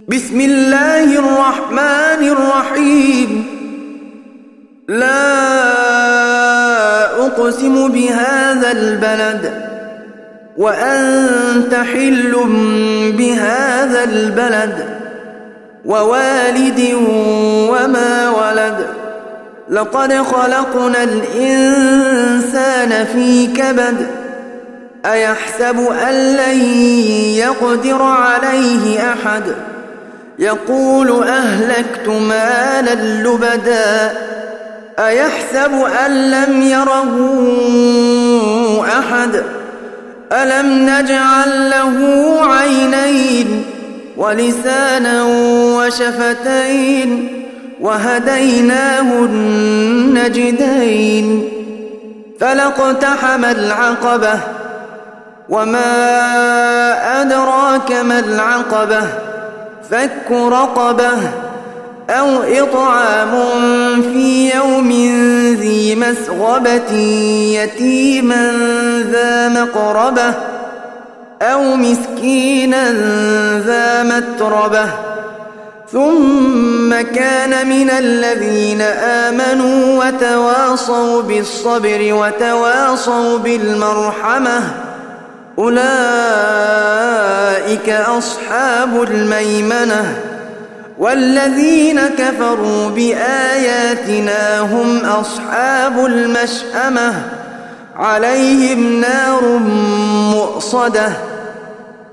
بسم الله الرحمن الرحيم. لا أقسم بهذا البلد وأنت حل بهذا البلد ووالد وما ولد. لقد خلقنا الإنسان في كبد. أيحسب أن لن يقدر عليه أحد. يقول أهلكت مالا لبدا. أيحسب أن لم يره أحد. ألم نجعل له عينين ولسانا وشفتين وهديناه النجدين. فلاقتحم العقبة وما أدراك ما العقبة. فك رقبة أو إطعام في يوم ذي مسغبة يتيما ذا مقربة أو مسكينا ذا متربة. ثم كان من الذين آمنوا وتواصوا بالصبر وتواصوا بالمرحمة. أولئك أصحاب الميمنة. والذين كفروا بآياتنا هم أصحاب المشأمة. عليهم نار مؤصدة